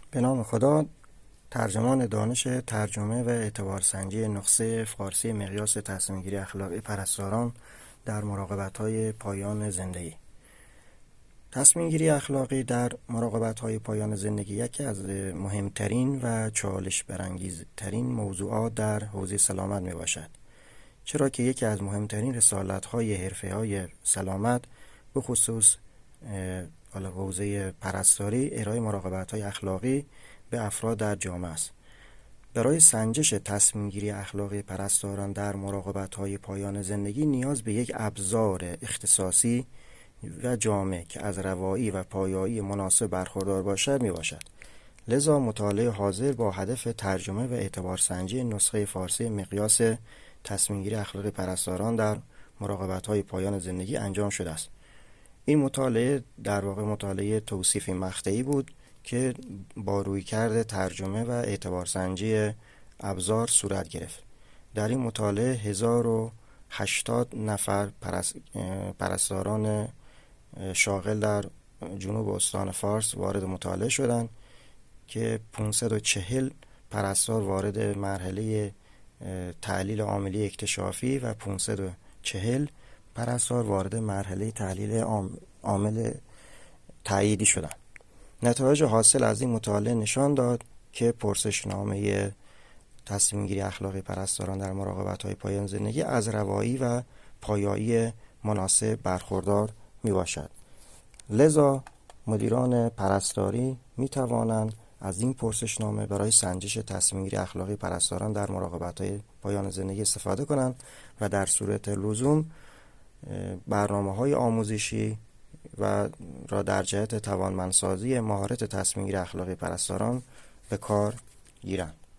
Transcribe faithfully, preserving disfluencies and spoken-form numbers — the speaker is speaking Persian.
به نام خدا. ترجمان دانش ترجمه و اعتبارسنجی نسخه فارسی مقیاس تصمیم گیری اخلاقی پرستاران در مراقبت‌های پایان زندگی. تصمیم گیری اخلاقی در مراقبت‌های پایان زندگی یکی از مهمترین و چالش برانگیزترین موضوعات در حوزه سلامت می باشد، چرا که یکی از مهمترین رسالت‌های حرفه‌های سلامت به خصوص حوزه پرستاری ارائه مراقبت‌های اخلاقی به افراد در جامعه است. برای سنجش تصمیم گیری اخلاقی پرستاران در مراقبت‌های پایان زندگی نیاز به یک ابزار اختصاصی و جامع که از روایی و پایایی مناسب برخوردار باشد می باشد. لذا مطالعه حاضر با هدف ترجمه و اعتبارسنجی نسخه فارسی مقیاس تصمیم گیری اخلاقی پرستاران در مراقبت‌های پایان زندگی انجام شده است. این مطالعه در واقع مطالعه توصیفی مقطعی بود که با رویکرد ترجمه و اعتبارسنجی ابزار صورت گرفت. در این مطالعه هزار و هشتاد نفر پرستاران شاغل در جنوب استان فارس وارد مطالعه شدند که پانصد و چهل پرستار وارد مرحله تحلیل عاملی اکتشافی و پانصد و چهل پرستار وارد مرحله تحلیل عامل تأییدی شدند. نتایج حاصل از این مطالعه نشان داد که پرسشنامه تصمیم گیری اخلاقی پرستاران در مراقبت‌های پایان زندگی از روایی و پایایی مناسب برخوردار می باشد. لذا مدیران پرستاری می توانند از این پرسشنامه برای سنجش تصمیم گیری اخلاقی پرستاران در مراقبت‌های پایان زندگی استفاده کنند و در صورت لزوم برنامه‌های آموزشی و را در جهت توانمندسازی مهارت تصمیم گیری اخلاقی پرستاران به کار گیرند.